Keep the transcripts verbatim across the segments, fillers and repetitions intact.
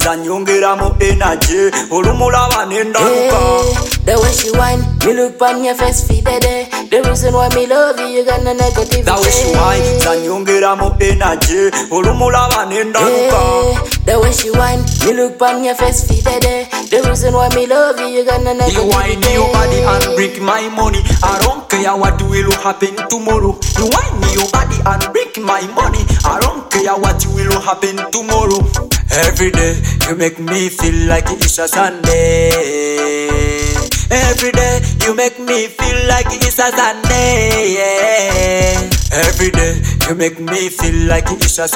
zanyongeramu energy. Olumulaba nendaluka. The way she whine, me look on your face, feed the day. The reason why me love you, you got no negativity. The way she whine, zanyongeramu energy. Olumulaba nendaluka. The way she whine, me look on your face, feed the day. The reason why me love you, you got no negativity. You whine your body and break my money. I don't care what will happen tomorrow. You whine your body and break my money. I don't care what will happen tomorrow. Every day you make me feel like it's a Sunday. Every day you make me feel like it's a Sunday. Yeah. Every day you make me feel like it's a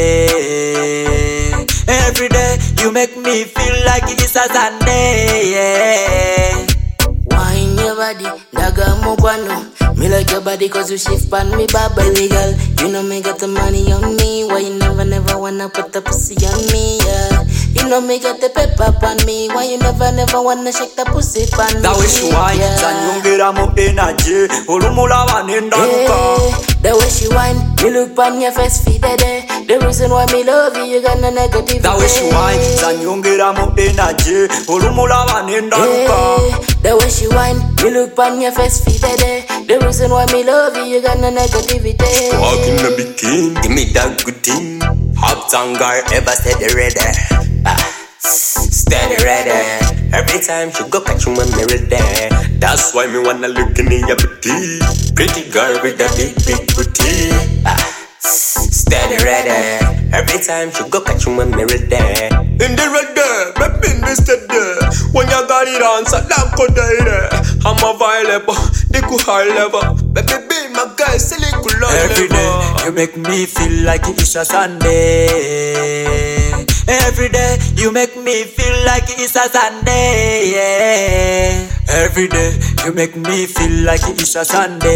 Sunday. Every day you make me feel like it's a Sunday. Yeah. Wine your body, daga mugwano. Me like your body cause you shift pan me baby girl. You know me got the money on me. Why you never never wanna put the pussy on me, yeah. You know me got the pepper on me. Why you never never wanna shake the pussy on me? That way she whine, zanyongeramu energy. Olumulaba nendaluka. The way she whine, me look on your face, feed the day. The reason why me love you, you got no negativity. That way she whine, zanyongeramu energy. Olumulaba nendaluka. The way she whine, me look on your face, feed the day. The reason why me love you, you got no negativity. Walk in the bikini, give me that good thing. Hot girl ever steady ready. Ah, steady ready. Every time she go catch you when me ready. That's why me wanna look in your booty. Pretty girl with a big big booty. Ah, steady ready. Every time she go catch you when me ready. In the ready, baby in the steady. When you got it on, so that could die. I'm available, they could high level. Baby, be my guy, silly cool love. Every day you make me feel like it's a Sunday. Every day you make me feel like it's a Sunday. Yeah. Every day you make me feel like it's a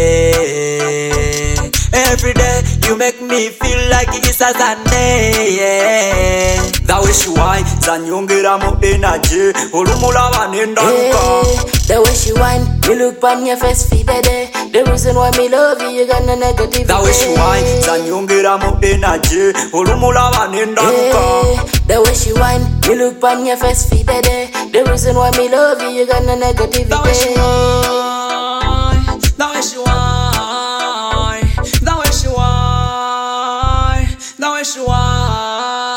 Sunday. Every day you make me feel like it's a Sunday. Yeah. That way she whine, zanyongeramu energy. Olumulaba nendaluka. The way she whine, me look on your face, feed the day. The reason why me love you, you got no negativity. That way she whine, zanyongeramu energy. Olumulaba nendaluka. The way she whine, me look on your face, feed the day. The reason why me love you, you got no negativity. That way she whine, that way she whine, that way she whine, that way she whine.